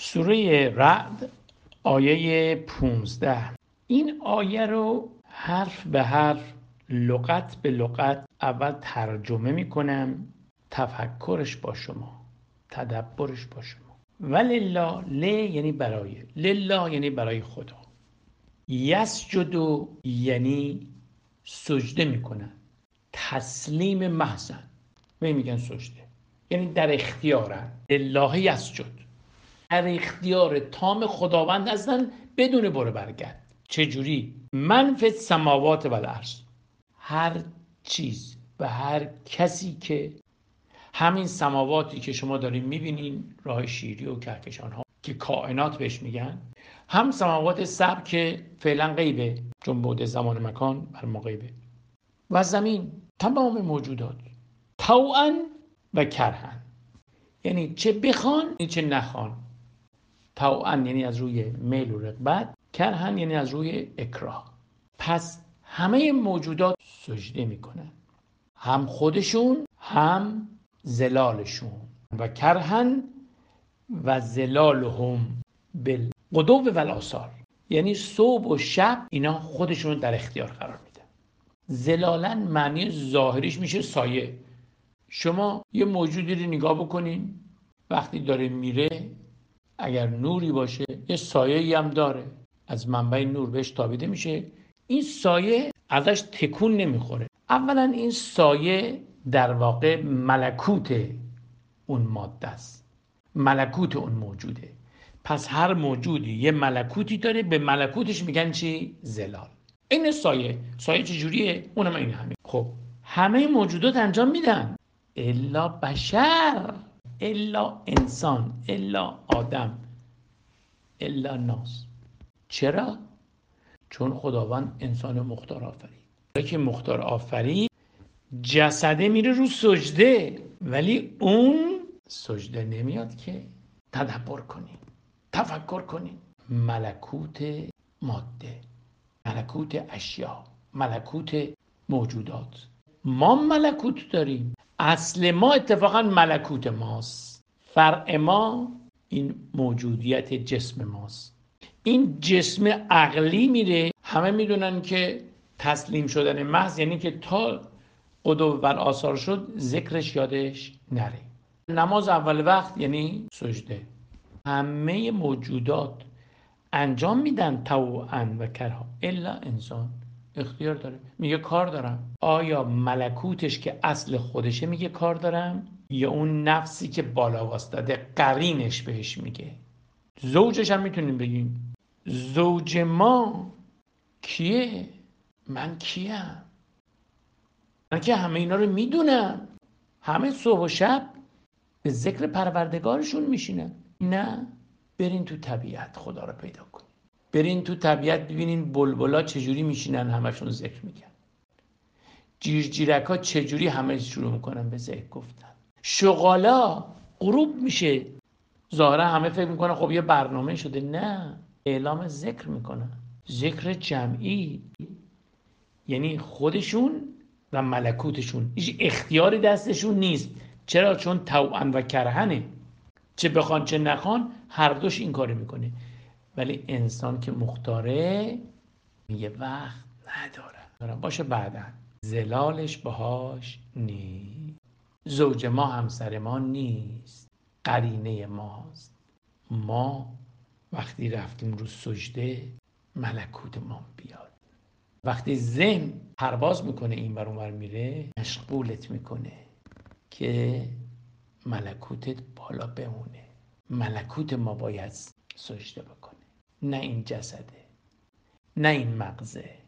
سوره رعد آیه 15. این آیه رو حرف به حرف، لغت به لغت اول ترجمه میکنم، تفکرش با شما، تدبرش با شما. ولله، ل یعنی برای، لله یعنی برای خدا. یسجدو یعنی سجده میکنن، تسلیم محضن، میگن سجده، یعنی در اختیارن. لله یسجد، در اختیار تام خداوند هستن بدون برو برگرد. چجوری؟ من فی السماوات و الارض، هر چیز و هر کسی که همین سماواتی که شما دارین میبینین، راه شیری و کهکشان ها که کائنات بهش میگن، هم سماوات سبع که فعلا غیبه چون بعد زمان مکان بر ما غیبه، و زمین، تمام موجودات، طوعا و کرهن، یعنی چه بخوان چه نخوان. طوعا یعنی از روی میل و رغبت، کرهن یعنی از روی اکراه. پس همه موجودات سجده میکنن، هم خودشون هم زلالشون. و کرهن و زلالهم بالغدو و الآصال، یعنی صبح و شب اینا خودشون در اختیار قرار میدن. زلالن معنی ظاهریش میشه سایه. شما یه موجودی رو نگاه بکنین، وقتی داره میره اگر نوری باشه یه سایه‌ای هم داره، از منبع نور بهش تابیده میشه، این سایه ازش تکون نمیخوره. اولا این سایه در واقع ملکوت اون ماده است، ملکوت اون موجوده. پس هر موجودی یه ملکوتی داره، به ملکوتش میگن چی؟ زلال. این سایه چجوریه؟ اونم این همین. خب همه موجودات انجام میدن الا بشر، الا انسان، الا آدم، الا ناس. چرا؟ چون خداوند انسان مختار آفرید. که مختار آفرید جسده میره رو سجده، ولی اون سجده نمیاد که تدبر کنی، تفکر کنی. ملکوت ماده، ملکوت اشیا، ملکوت موجودات. ما ملکوت داریم، اصل ما اتفاقا ملکوت ماست، فرع ما این موجودیت جسم ماست. این جسم عقلی میره، همه میدونن که تسلیم شدن محض یعنی که تا غدو و آثار شد ذکرش یادش نره. نماز اول وقت یعنی سجده. همه موجودات انجام میدن طوعا و کرها، الا انسان اختیار داره، میگه کار دارم. آیا ملکوتش که اصل خودشه میگه کار دارم، یا اون نفسی که بالا واسطاده قرینش بهش میگه؟ زوجش هم میتونیم بگیم. زوج ما کیه؟ من کیم؟ من که همه اینا رو میدونم، همه صبح و شب به ذکر پروردگارشون میشینن. نه، برین تو طبیعت خدا رو پیدا کنین. برین تو طبیعت ببینین بلبلا چجوری میشینن همشون ذکر میگن، جیرجیرکا چجوری همه شروع میکنن به ذکر گفتن. شغالا غروب میشه، ظاهرا همه فکر میکنن خب یه برنامه شده، نه، اعلام ذکر میکنن، ذکر جمعی. یعنی خودشون و ملکوتشون هیچ اختیاری دستشون نیست. چرا؟ چون طوعا و کرهنه، چه بخوان چه نخوان هر دوش این کاری میکنه. ولی انسان که مختاره میگه وقت نداره، باشه بعداً. زلالش باهاش نیست، زوج ما همسر ما نیست، قرینه ماست. ما وقتی رفتیم رو سجده ملکوت ما بیاد. وقتی ذهن پرواز میکنه این ور اون ور میره، مشغولت میکنه که ملکوتت بالا بمونه. ملکوت ما باید سجده بکنه، نه این جسده، نه این مغزه.